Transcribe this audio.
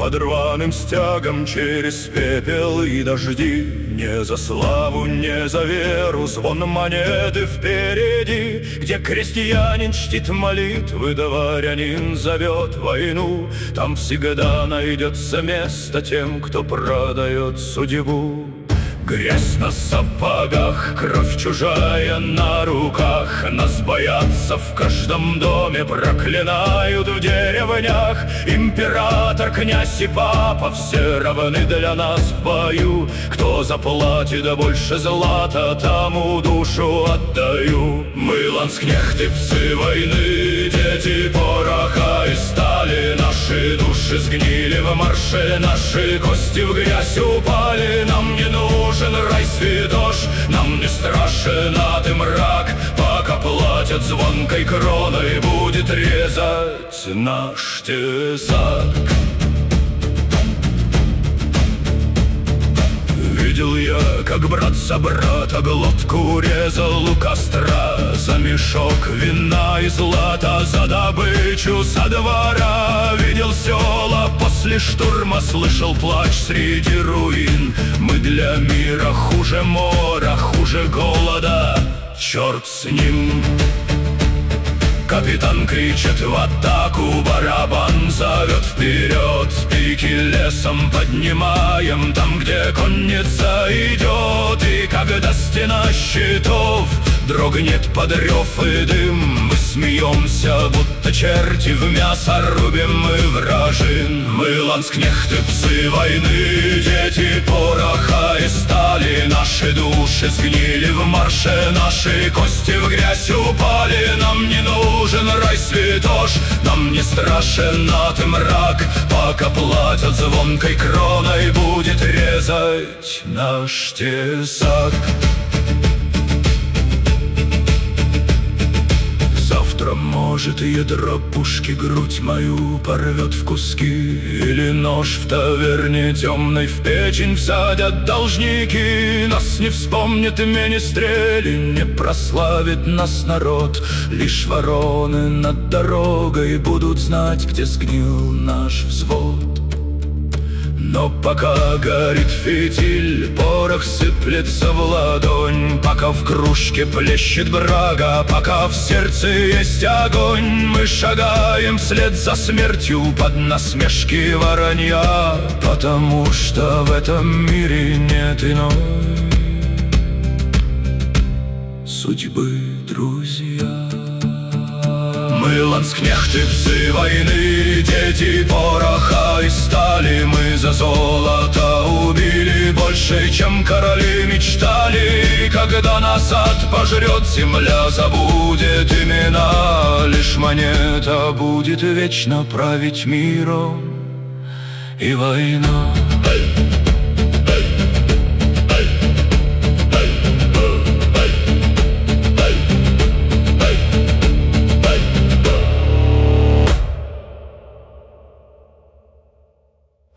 под рваным стягом через пепел и дожди. Не за славу, не за веру, звон монеты впереди, где крестьянин чтит молитвы, дворянин зовет войну. Там всегда найдется место тем, кто продает судьбу. Грязь на сапогах, кровь чужая на руках. Нас боятся в каждом доме, проклинают в деревнях. Император, князь и папа все равны для нас в бою. Кто заплатит больше злата, тому душу отдаю. Мы ланскнехты, псы войны, дети пороха и стали. Наши души сгнили в марше, наши кости в грязь упали. Нам не нужен рай святош, нам не страшен ад и мрак. Пока платят звонкой кроной, будет резать наш тесак. Видел я, как брат за брата глотку резал у костра. За мешок вина и злата, за добычу со двора. Видел села после штурма, слышал плач среди руин. Мы для мира хуже мора, хуже голода, черт с ним. Капитан кричит в атаку, барабан зовет вперед. Пики лесом поднимаем, там, где конница идет. И когда стена щитов дрогнет под рев и дым, мы смеемся, будто черти, в мясо рубим мы вражин. Мы ланскнехты, псы войны, дети пороха и стали. Наши души сгнили в марше, наши кости в грязь упали. Нам не нужен рай святош, нам не страшен ад и мрак. Пока платят звонкой кроной, будет резать наш тесак. Может, ядро пушки грудь мою порвет в куски, или нож в таверне темной в печень всадят должники. Нас не вспомнит министрели, не прославит нас народ. Лишь вороны над дорогой будут знать, где сгнил наш взвод. Но пока горит фитиль, порох сыплется в ладонь. Пока в кружке плещет брага, пока в сердце есть огонь, мы шагаем вслед за смертью под насмешки воронья. Потому что в этом мире нет иной судьбы, друзья. Мы ланскнехты, псы войны, дети пороха и стали. Мы за золото убили больше, чем короли мечтали. И когда назад пожрет земля, забудет имена. Лишь монета будет вечно править миром и война.